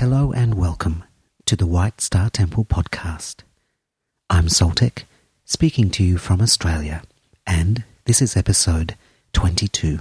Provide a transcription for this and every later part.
Hello and welcome to the White Star Temple podcast. I'm Soltec, speaking to you from Australia, and this is episode 22.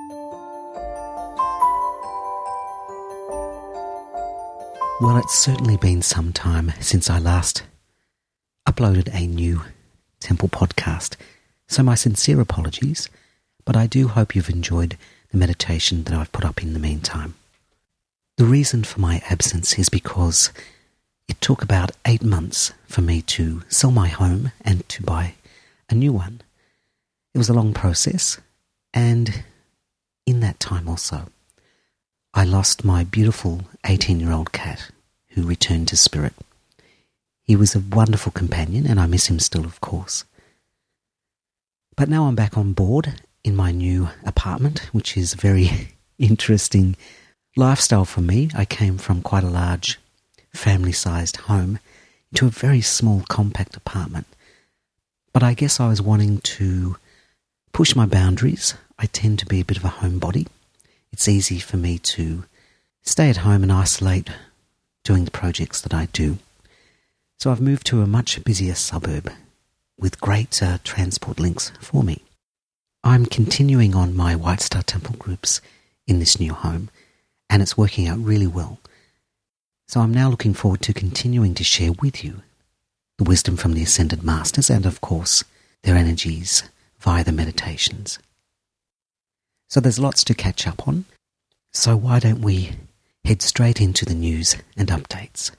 Well, it's certainly been some time since I last uploaded a new temple podcast, so my sincere apologies, but I do hope you've enjoyed the meditation that I've put up in the meantime. The reason for my absence is because it took about 8 months for me to sell my home and to buy a new one. It was a long process, and in that time also, I lost my beautiful 18-year-old cat who returned to spirit. He was a wonderful companion, and I miss him still, of course. But now I'm back on board in my new apartment, which is a very interesting lifestyle for me. I came from quite a large family-sized home to a very small, compact apartment. But I guess I was wanting to push my boundaries. I tend to be a bit of a homebody. It's easy for me to stay at home and isolate doing the projects that I do. So I've moved to a much busier suburb with great transport links for me. I'm continuing on my White Star Temple groups in this new home, and it's working out really well. So I'm now looking forward to continuing to share with you the wisdom from the Ascended Masters and, of course, their energies via the meditations. So there's lots to catch up on. So why don't we head straight into the news and updates.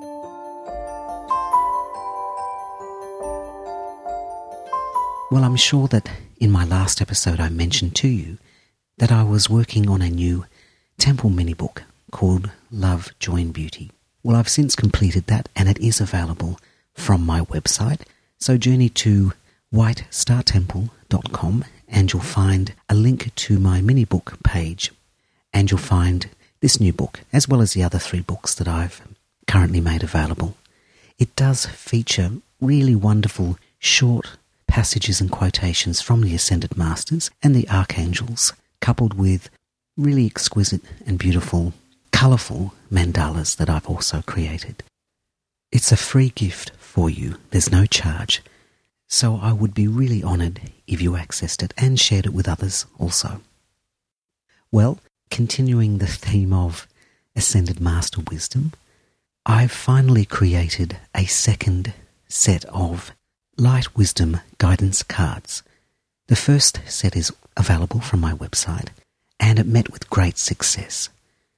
Well, I'm sure that in my last episode I mentioned to you that I was working on a new temple mini-book called Love, Joy and Beauty. Well, I've since completed that, and it is available from my website. So journey to whitestartemple.com and you'll find a link to my mini-book page, and you'll find this new book, as well as the other 3 books that I've currently made available. It does feature really wonderful short passages and quotations from the Ascended Masters and the Archangels, coupled with really exquisite and beautiful, colourful mandalas that I've also created. It's a free gift for you. There's no charge. So I would be really honoured if you accessed it and shared it with others also. Well, continuing the theme of Ascended Master Wisdom, I've finally created a second set of Light Wisdom Guidance Cards. The first set is available from my website, and it met with great success.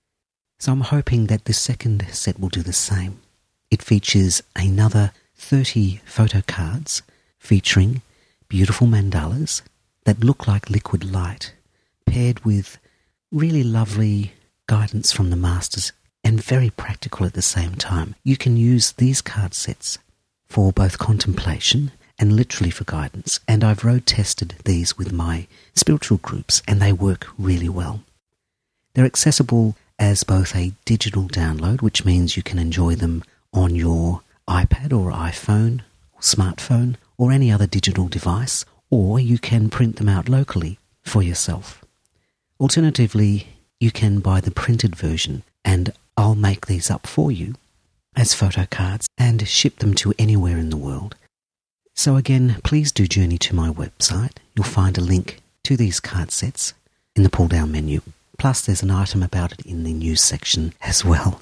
So I'm hoping that the second set will do the same. It features another 30 photo cards featuring beautiful mandalas that look like liquid light, paired with really lovely guidance from the Masters and very practical at the same time. You can use these card sets for both contemplation and literally for guidance, and I've road tested these with my spiritual groups and they work really well. They're accessible as both a digital download, which means you can enjoy them on your iPad or iPhone or smartphone or any other digital device, or you can print them out locally for yourself. Alternatively, you can buy the printed version, and I'll make these up for you as photo cards and ship them to anywhere in the world. So again, please do journey to my website. You'll find a link to these card sets in the pull-down menu. Plus, there's an item about it in the news section as well.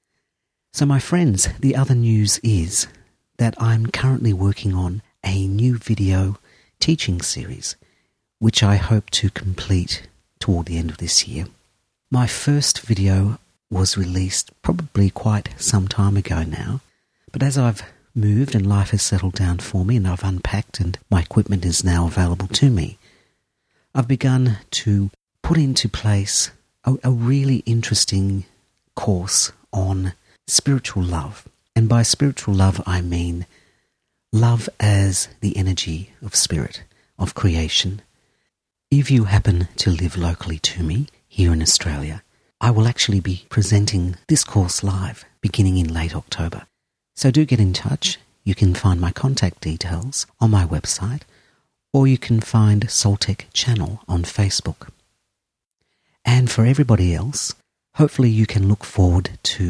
So my friends, the other news is that I'm currently working on a new video teaching series, which I hope to complete toward the end of this year. My first video was released probably quite some time ago now, but as I've moved and life has settled down for me and I've unpacked and my equipment is now available to me, I've begun to put into place a really interesting course on spiritual love. And by spiritual love, I mean love as the energy of spirit, of creation. If you happen to live locally to me here in Australia, I will actually be presenting this course live beginning in late October. So do get in touch. You can find my contact details on my website, or you can find Soltec Channel on Facebook. And for everybody else, hopefully you can look forward to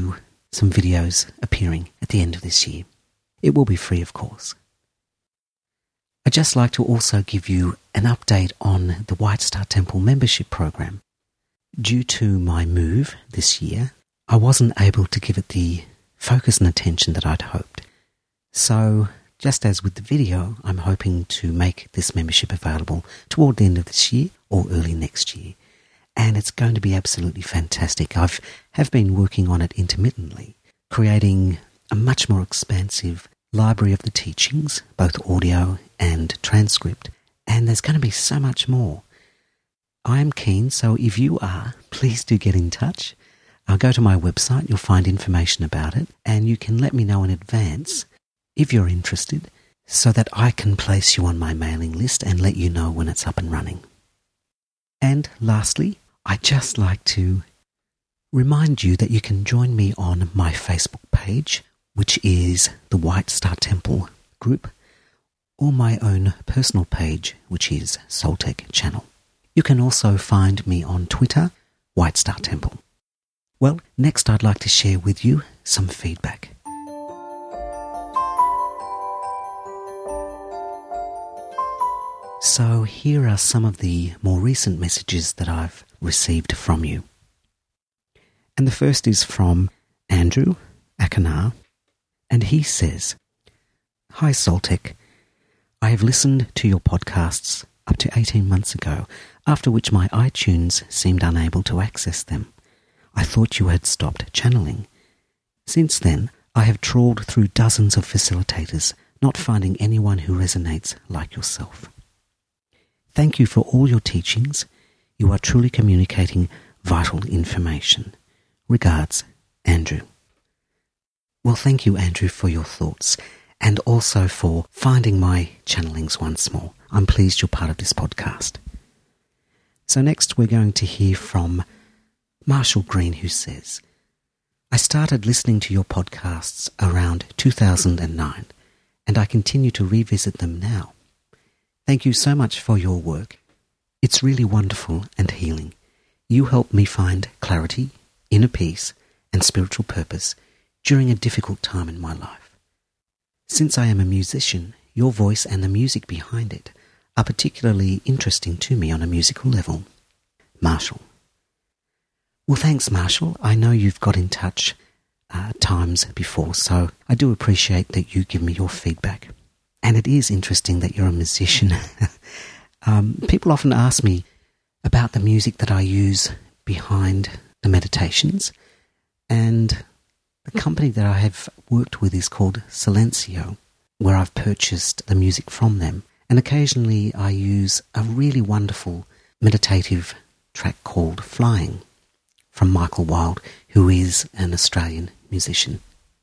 some videos appearing at the end of this year. It will be free, of course. I'd just like to also give you an update on the White Star Temple membership program. Due to my move this year, I wasn't able to give it the focus and attention that I'd hoped. So, just as with the video, I'm hoping to make this membership available toward the end of this year or early next year. And it's going to be absolutely fantastic. Have been working on it intermittently, creating a much more expansive library of the teachings, both audio and transcript. And there's going to be so much more. I am keen, so if you are, please do get in touch. I'll go to my website, you'll find information about it, and you can let me know in advance if you're interested, so that I can place you on my mailing list and let you know when it's up and running. And lastly, I'd just like to remind you that you can join me on my Facebook page, which is the White Star Temple group, or my own personal page, which is Soltech Channel. You can also find me on Twitter, White Star Temple. Well, next I'd like to share with you some feedback. So here are some of the more recent messages that I've received from you. And the first is from Andrew Akanar, and he says, "Hi Soltech, I have listened to your podcasts up to 18 months ago, after which my iTunes seemed unable to access them. I thought you had stopped channeling. Since then, I have trawled through dozens of facilitators, not finding anyone who resonates like yourself. Thank you for all your teachings. You are truly communicating vital information. Regards, Andrew." Well, thank you, Andrew, for your thoughts, and also for finding my channelings once more. I'm pleased you're part of this podcast. So next we're going to hear from Marshall Green, who says, "I started listening to your podcasts around 2009, and I continue to revisit them now. Thank you so much for your work. It's really wonderful and healing. You help me find clarity, inner peace, and spiritual purpose during a difficult time in my life. Since I am a musician, your voice and the music behind it are particularly interesting to me on a musical level. Marshall." Well, thanks, Marshall. I know you've got in touch times before, so I do appreciate that you give me your feedback. And it is interesting that you're a musician. People often ask me about the music that I use behind the meditations, and the company that I have worked with is called Silencio, where I've purchased the music from them. And occasionally I use a really wonderful meditative track called Flying from Michael Wild, who is an Australian musician.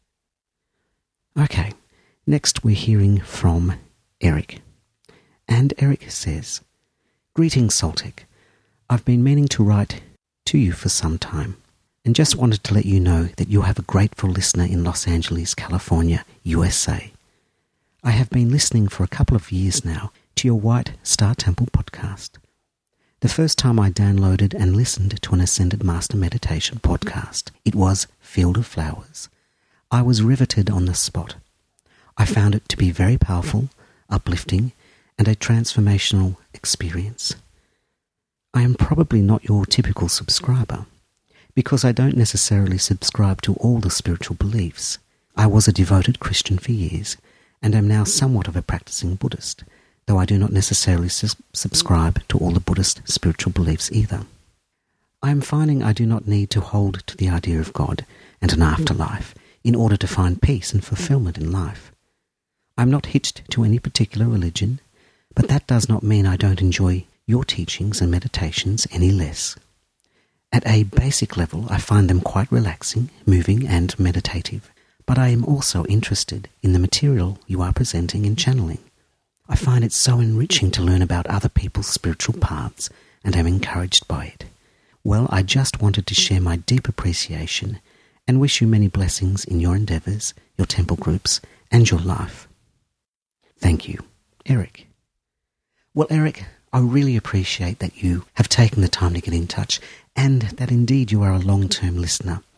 Okay, next we're hearing from Eric. And Eric says, "Greetings, Soltech. I've been meaning to write to you for some time, and just wanted to let you know that you have a grateful listener in Los Angeles, California, USA. I have been listening for a couple of years now to your White Star Temple podcast. The first time I downloaded and listened to an Ascended Master Meditation podcast, it was Field of Flowers. I was riveted on the spot. I found it to be very powerful, uplifting, and a transformational experience. I am probably not your typical subscriber, because I don't necessarily subscribe to all the spiritual beliefs. I was a devoted Christian for years, and am now somewhat of a practicing Buddhist, though I do not necessarily subscribe to all the Buddhist spiritual beliefs either. I am finding I do not need to hold to the idea of God and an afterlife in order to find peace and fulfillment in life. I am not hitched to any particular religion, but that does not mean I don't enjoy your teachings and meditations any less. At a basic level, I find them quite relaxing, moving, and meditative, but I am also interested in the material you are presenting in channeling. I find it so enriching to learn about other people's spiritual paths, and am encouraged by it. Well, I just wanted to share my deep appreciation and wish you many blessings in your endeavours, your temple groups, and your life. Thank you, Eric." Well, Eric, I really appreciate that you have taken the time to get in touch, and that indeed you are a long-term listener.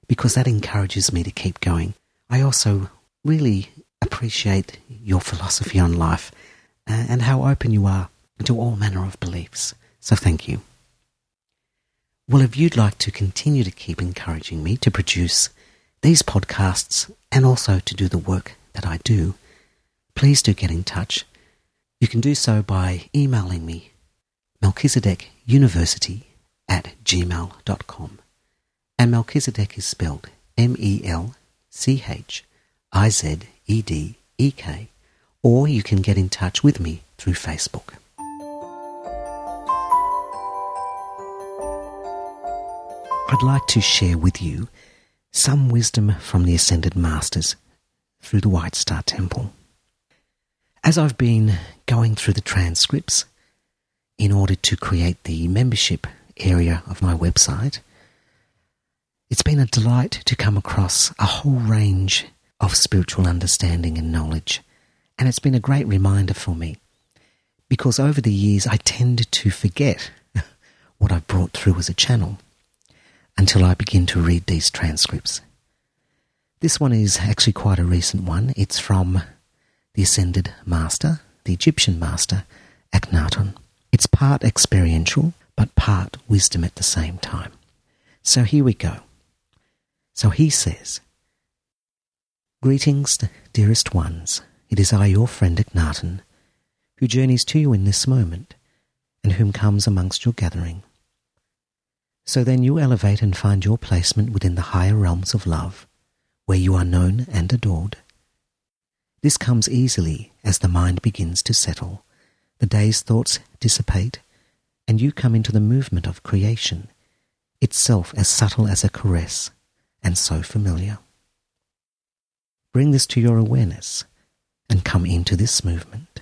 because that encourages me to keep going. I also really appreciate your philosophy on life and how open you are to all manner of beliefs. So thank you. Well, if you'd like to continue to keep encouraging me to produce these podcasts and also to do the work that I do, please do get in touch. You can do so by emailing me, melchizedekuniversity@gmail.com. And Melchizedek is spelled MELCHIZEDEK, or you can get in touch with me through Facebook. I'd like to share with you some wisdom from the Ascended Masters through the White Star Temple. As I've been going through the transcripts in order to create the membership area of my website, it's been a delight to come across a whole range of spiritual understanding and knowledge, and it's been a great reminder for me, because over the years I tend to forget what I've brought through as a channel until I begin to read these transcripts. This one is actually quite a recent one. It's from the Ascended Master, the Egyptian Master, Akhenaten. It's part experiential, but part wisdom at the same time. So here we go. So he says, "Greetings, dearest ones. It is I, your friend Akhenaten, who journeys to you in this moment, and whom comes amongst your gathering. So then you elevate and find your placement within the higher realms of love, where you are known and adored. This comes easily as the mind begins to settle, the day's thoughts dissipate, and you come into the movement of creation, itself as subtle as a caress, and so familiar. Bring this to your awareness, and come into this movement.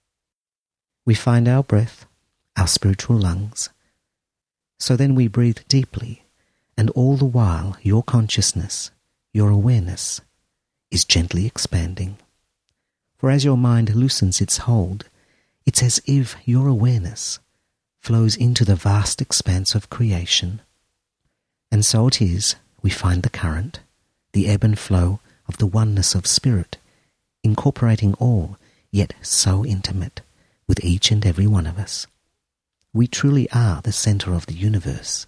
We find our breath, our spiritual lungs. So then we breathe deeply, and all the while your consciousness, your awareness, is gently expanding. For as your mind loosens its hold, it's as if your awareness flows into the vast expanse of creation. And so it is, we find the current, the ebb and flow of the oneness of spirit, incorporating all, yet so intimate, with each and every one of us. We truly are the center of the universe.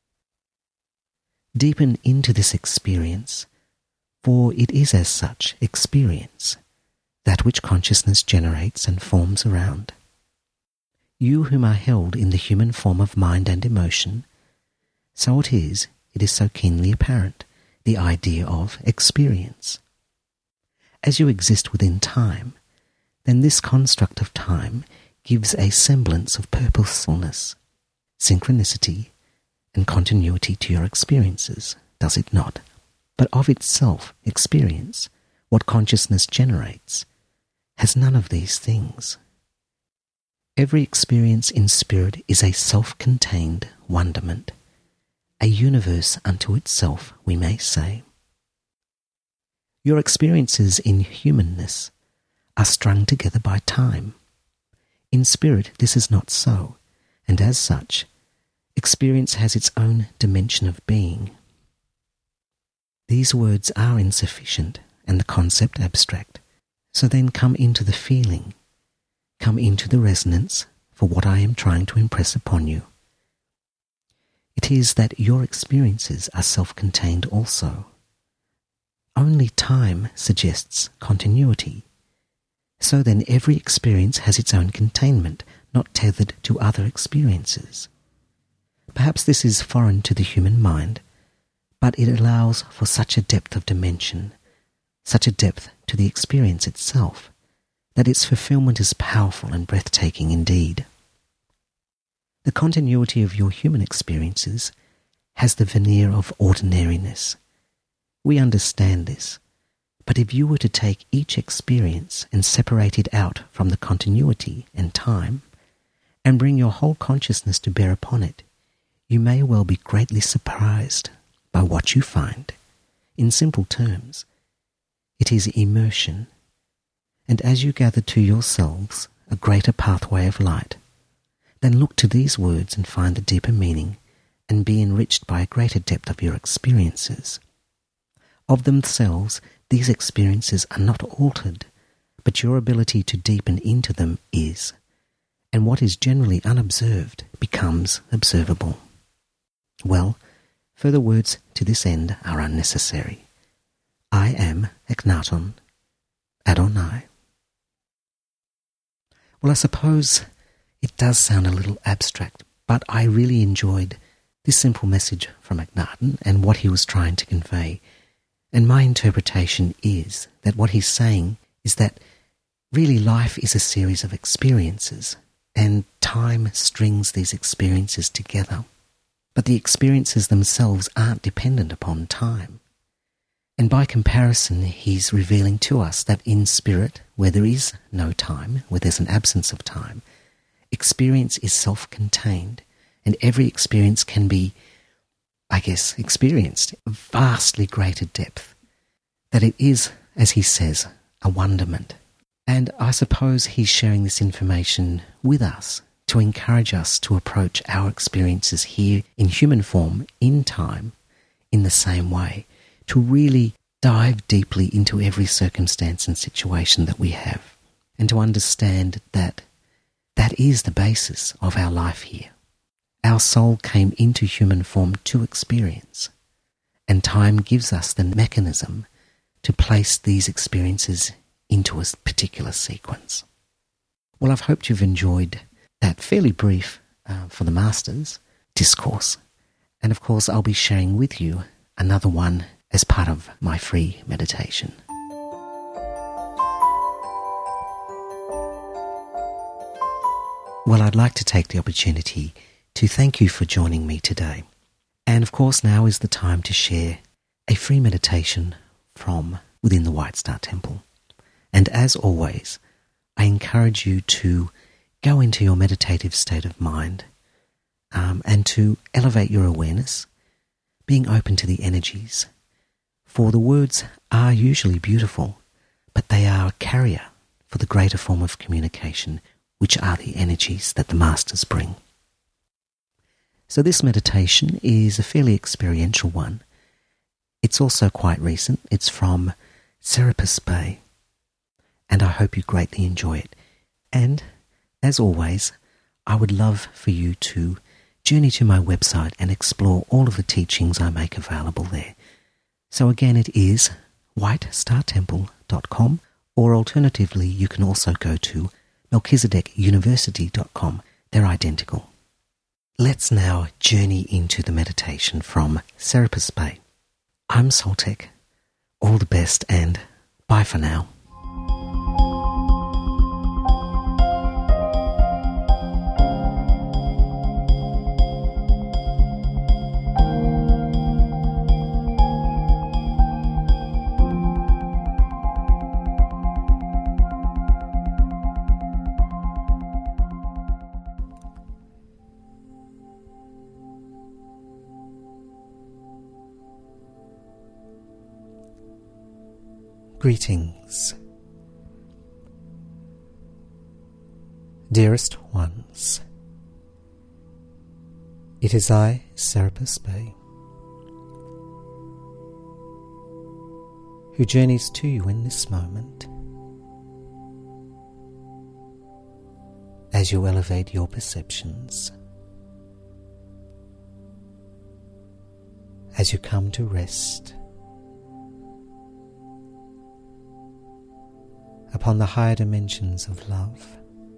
Deepen into this experience, for it is as such experience, that which consciousness generates and forms around. You whom are held in the human form of mind and emotion, so it is so keenly apparent, the idea of experience. As you exist within time, then this construct of time gives a semblance of purposefulness, synchronicity, and continuity to your experiences, does it not? But of itself, experience, what consciousness generates, has none of these things. Every experience in spirit is a self-contained wonderment, a universe unto itself, we may say. Your experiences in humanness are strung together by time. In spirit, this is not so, and as such, experience has its own dimension of being. These words are insufficient, and the concept abstract. So then come into the feeling, come into the resonance for what I am trying to impress upon you. It is that your experiences are self-contained also. Only time suggests continuity. So then every experience has its own containment, not tethered to other experiences. Perhaps this is foreign to the human mind, but it allows for such a depth of dimension, such a depth to the experience itself, that its fulfillment is powerful and breathtaking indeed. The continuity of your human experiences has the veneer of ordinariness. We understand this. But if you were to take each experience and separate it out from the continuity and time, and bring your whole consciousness to bear upon it, you may well be greatly surprised by what you find. In simple terms, it is immersion, and as you gather to yourselves a greater pathway of light, then look to these words and find a deeper meaning, and be enriched by a greater depth of your experiences. Of themselves, these experiences are not altered, but your ability to deepen into them is, and what is generally unobserved becomes observable. Well, further words to this end are unnecessary. I am Eknaton Adonai. Well, I suppose it does sound a little abstract, but I really enjoyed this simple message from Akhenaten and what he was trying to convey. And my interpretation is that what he's saying is that really life is a series of experiences, and time strings these experiences together. But the experiences themselves aren't dependent upon time. And by comparison, he's revealing to us that in spirit, where there is no time, where there's an absence of time, experience is self-contained, and every experience can be, experienced at vastly greater depth. That it is, as he says, a wonderment. And I suppose he's sharing this information with us to encourage us to approach our experiences here in human form, in time, in the same way, to really dive deeply into every circumstance and situation that we have, and to understand that that is the basis of our life here. Our soul came into human form to experience, and time gives us the mechanism to place these experiences into a particular sequence. Well, I've hoped you've enjoyed that fairly brief, for the Masters, discourse. And of course, I'll be sharing with you another one as part of my free meditation. Well, I'd like to take the opportunity to thank you for joining me today. And of course, now is the time to share a free meditation from within the White Star Temple. And as always, I encourage you to go into your meditative state of mind and to elevate your awareness, being open to the energies. For the words are usually beautiful, but they are a carrier for the greater form of communication, which are the energies that the Masters bring. So this meditation is a fairly experiential one. It's also quite recent. It's from Serapis Bay, and I hope you greatly enjoy it. And, as always, I would love for you to journey to my website and explore all of the teachings I make available there. So again, it is whitestartemple.com, or alternatively, you can also go to melchizedekuniversity.com. They're identical. Let's now journey into the meditation from Serapis Bay. I'm Soltec. All the best, and bye for now. Greetings, dearest ones. It is I, Serapis Bay, who journeys to you in this moment as you elevate your perceptions, as you come to rest upon the higher dimensions of love,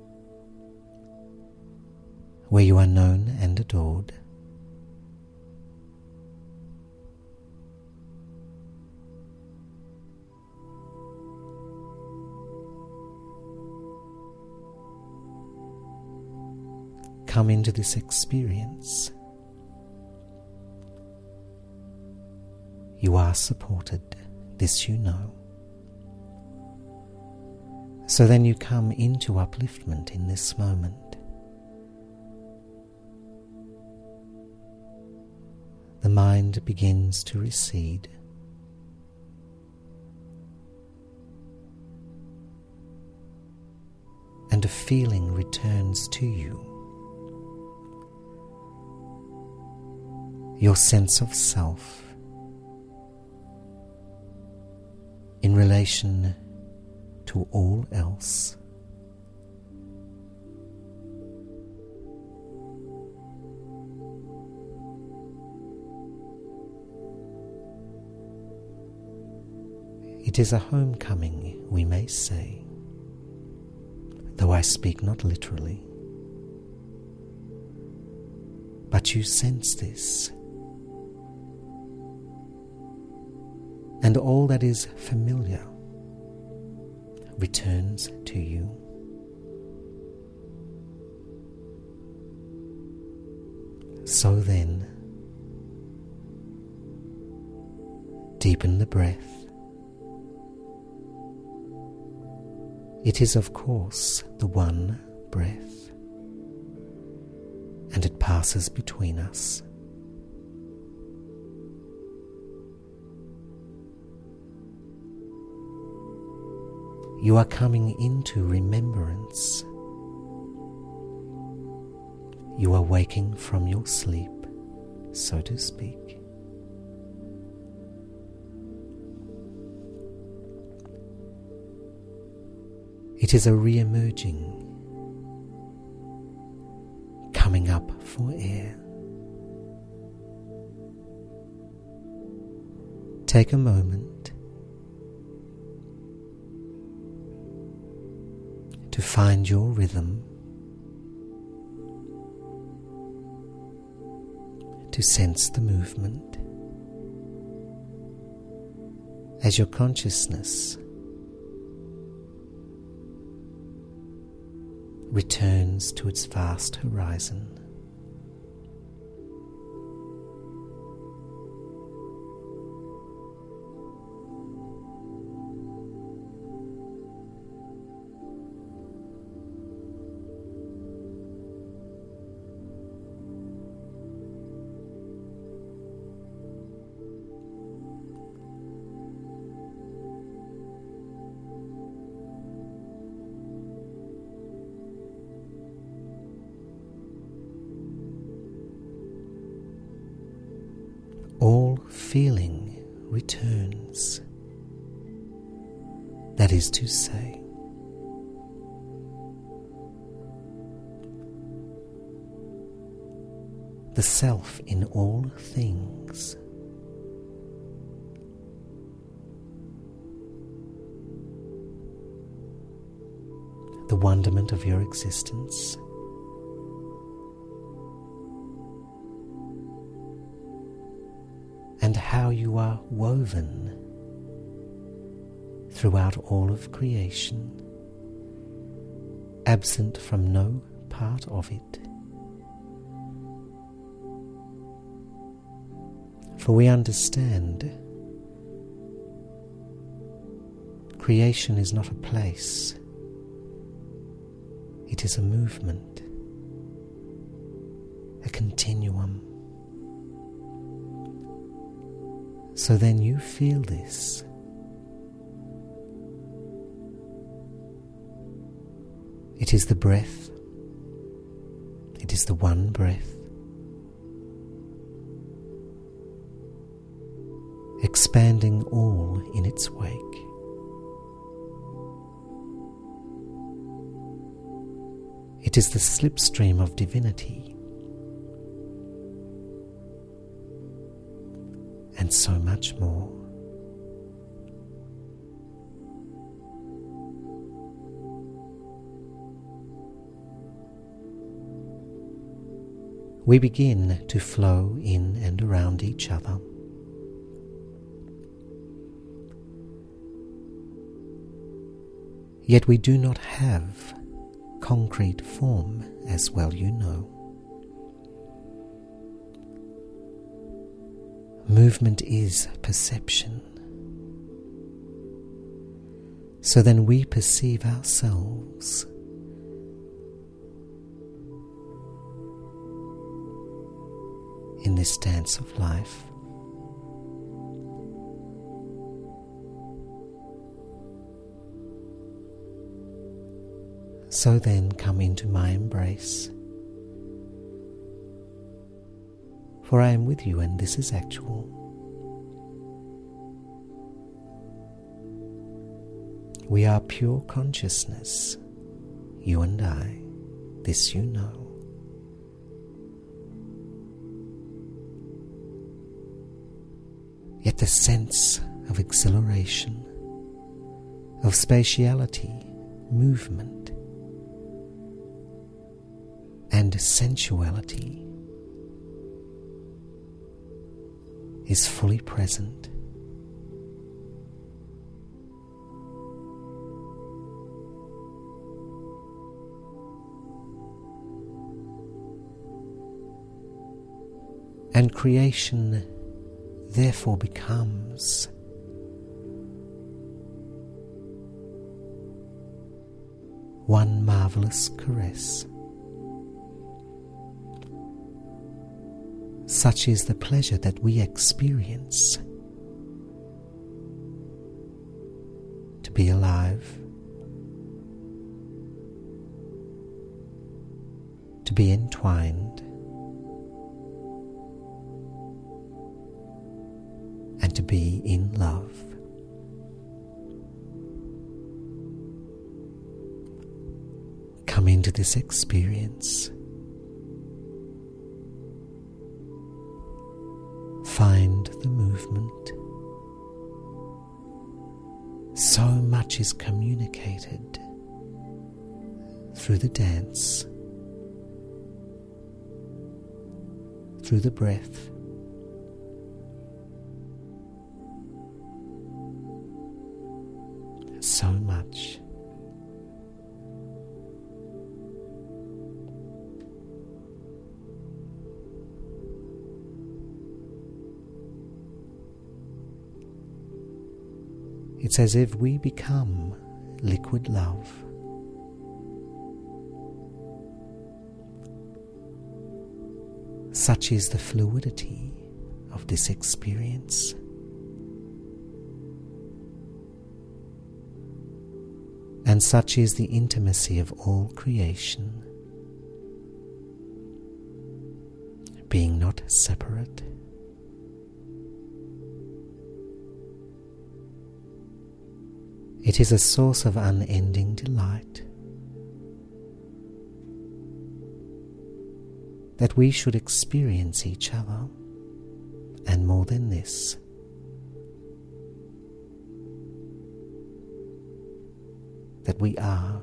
where you are known and adored. Come into this experience. You are supported, this you know. So then you come into upliftment in this moment. The mind begins to recede. And a feeling returns to you. Your sense of self, in relation to all else. It is a homecoming, we may say, though I speak not literally. But you sense this, and all that is familiar returns to you. So then, deepen the breath. It is, of course, the one breath, and it passes between us. You are coming into remembrance. You are waking from your sleep, so to speak. It is a re-emerging, coming up for air. Take a moment to find your rhythm, to sense the movement as your consciousness returns to its vast horizon. All feeling returns. That is to say, the self in all things, the wonderment of your existence, and how you are woven throughout all of creation, absent from no part of it. For we understand creation is not a place, it is a movement, a continuum. So then you feel this. It is the breath. It is the one breath, expanding all in its wake. It is the slipstream of divinity, and so much more. We begin to flow in and around each other. Yet we do not have concrete form, as well you know. Movement is perception. So then we perceive ourselves in this dance of life. So then come into my embrace, for I am with you and this is actual. We are pure consciousness, you and I, this you know. Yet the sense of exhilaration, of spatiality, movement, and sensuality is fully present. And creation therefore becomes one marvelous caress. Such is the pleasure that we experience to be alive, to be entwined, and to be in love. Come into this experience. Find the movement. So much is communicated through the dance, through the breath, so much. It's as if we become liquid love. Such is the fluidity of this experience. And such is the intimacy of all creation, being not separate. It is a source of unending delight that we should experience each other, and more than this, that we are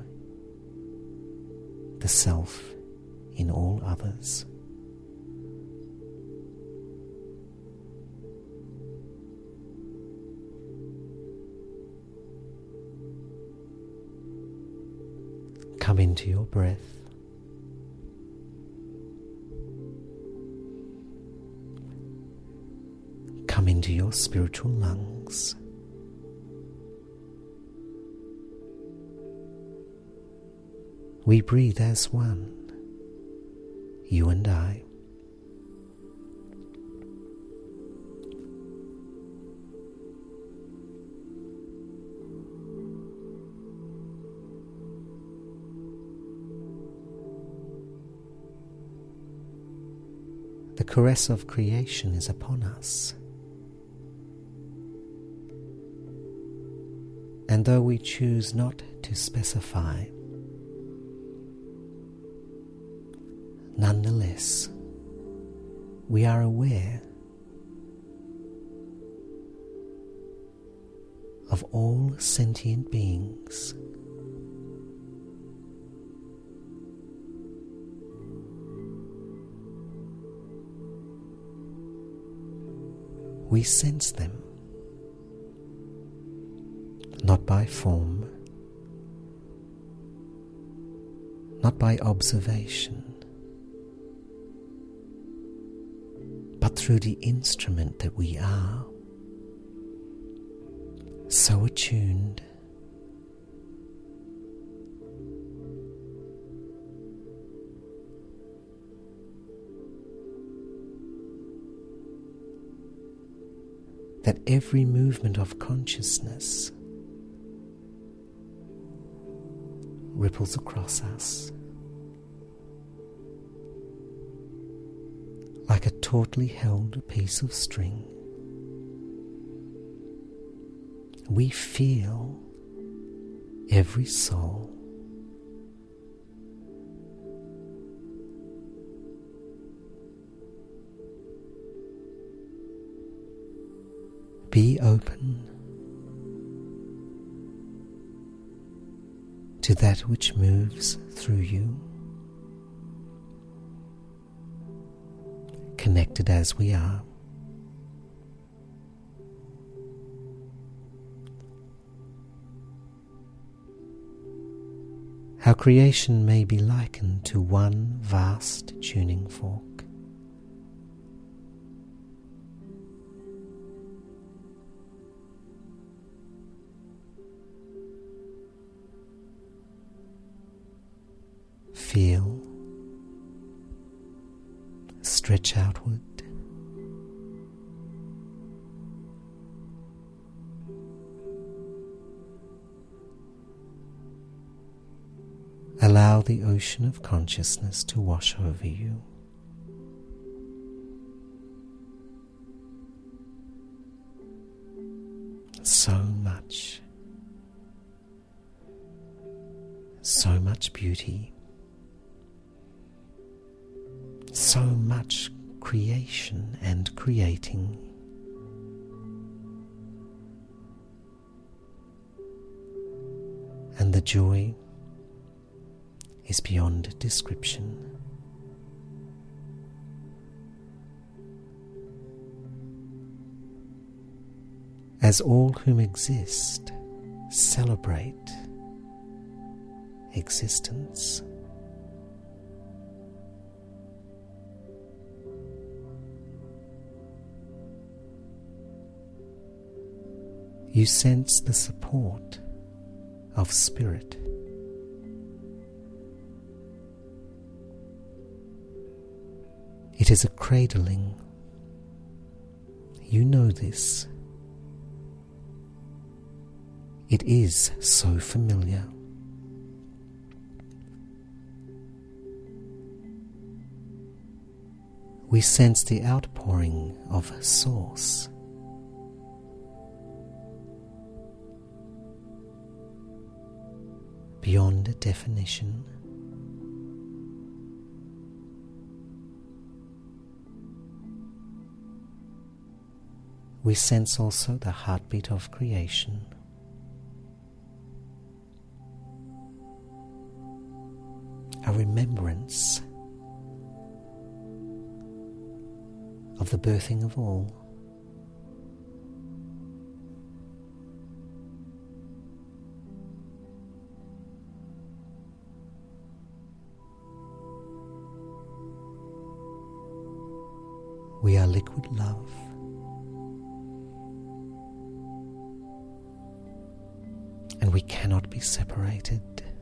the self in all others. Come into your breath. Come into your spiritual lungs. We breathe as one, you and I. The caress of creation is upon us. And though we choose not to specify, nonetheless, we are aware of all sentient beings. We sense them, not by form, not by observation, but through the instrument that we are, so attuned, that every movement of consciousness ripples across us like a tautly held piece of string. We feel every soul. Be open to that which moves through you, connected as we are. How creation may be likened to one vast tuning fork. Feel, stretch outward, allow the ocean of consciousness to wash over you. So much beauty, so much creation and creating. And the joy is beyond description. As all whom exist celebrate existence. You sense the support of spirit. It is a cradling. You know this. It is so familiar. We sense the outpouring of Source. Beyond definition. We sense also the heartbeat of creation. A remembrance of the birthing of all. We are liquid love. And we cannot be separated.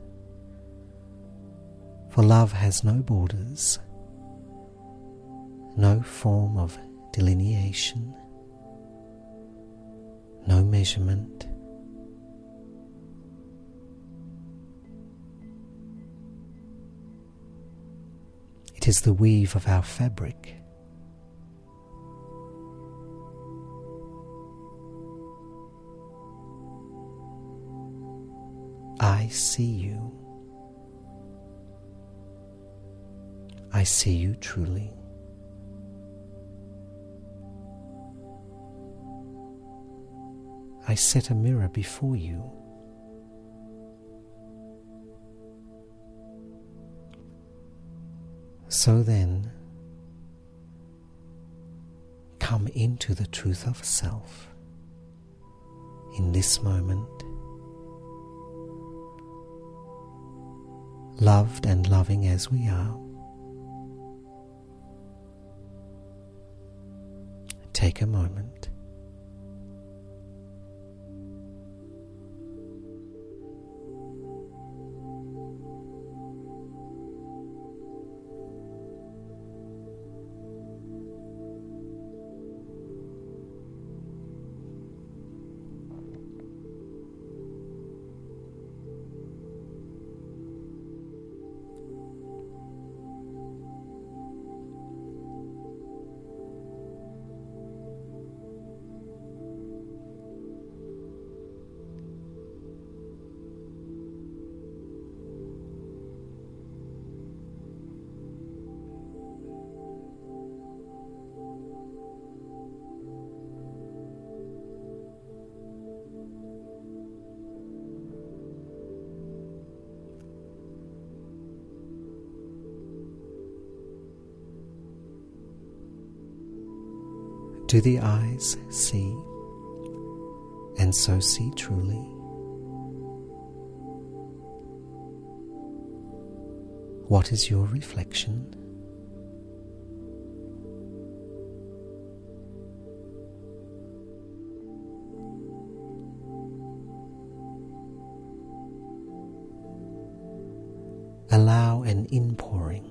For love has no borders, no form of delineation, no measurement. It is the weave of our fabric. I see you. I see you truly. I set a mirror before you. So then, come into the truth of self in this moment. Loved and loving as we are. Take a moment. Do the eyes see, and so see truly? What is your reflection? Allow an inpouring.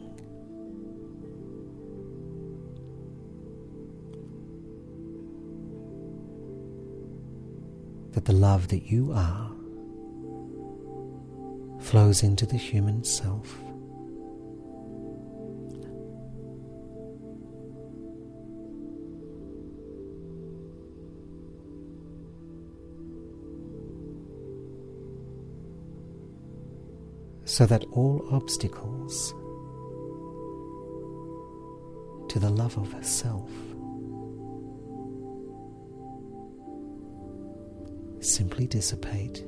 That the love that you are flows into the human self. So that all obstacles to the love of self simply dissipate.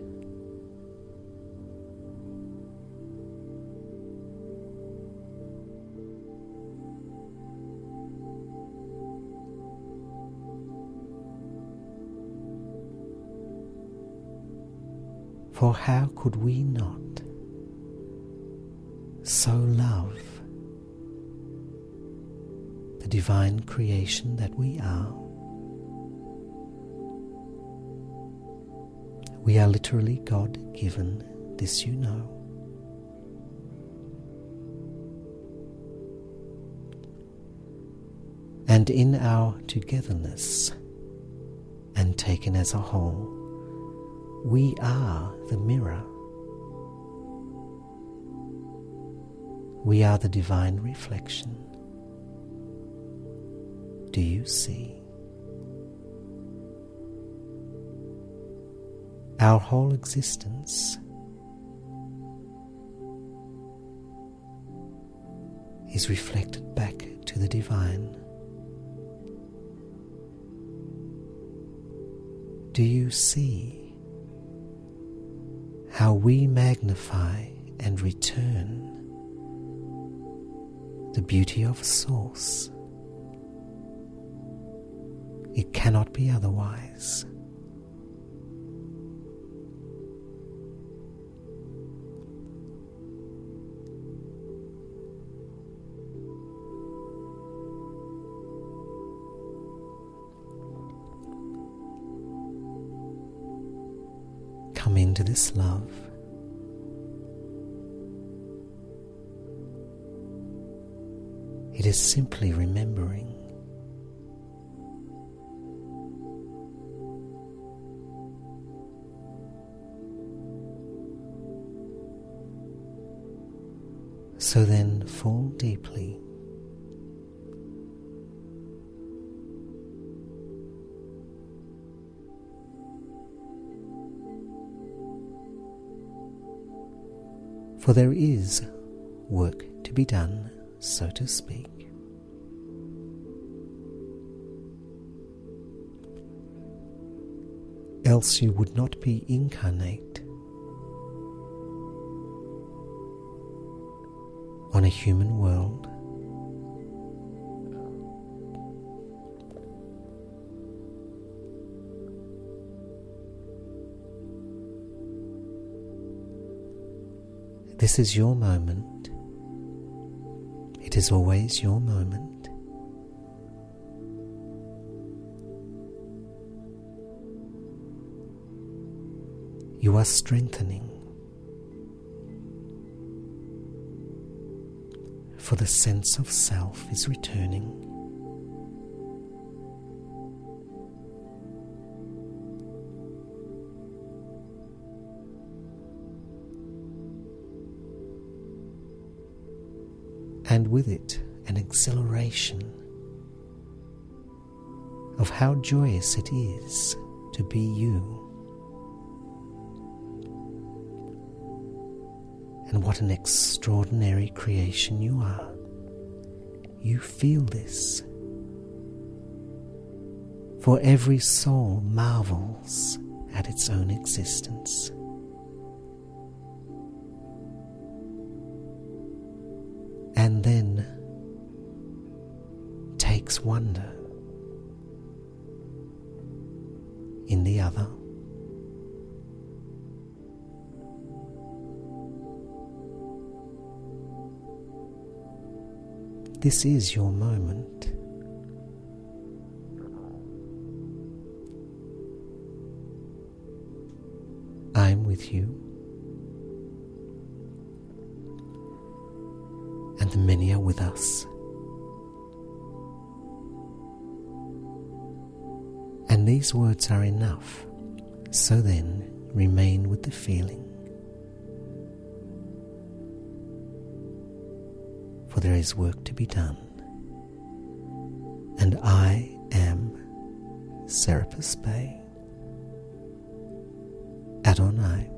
For how could we not so love the divine creation that we are? We are literally God-given, this you know. And in our togetherness, and taken as a whole, we are the mirror. We are the divine reflection. Do you see? Our whole existence is reflected back to the divine. Do you see how we magnify and return the beauty of Source? It cannot be otherwise. Come into this love. It is simply remembering. So then fall deeply. For there is work to be done, so to speak. Else you would not be incarnate on a human world. This is your moment. It is always your moment. You are strengthening, for the sense of self is returning. And with it, an exhilaration of how joyous it is to be you, and what an extraordinary creation you are. You feel this, for every soul marvels at its own existence. And then takes wonder in the other. This is your moment. I am with you, and the many are with us. And these words are enough, so then remain with the feeling. For there is work to be done, and I am Serapis Bey, Adonai.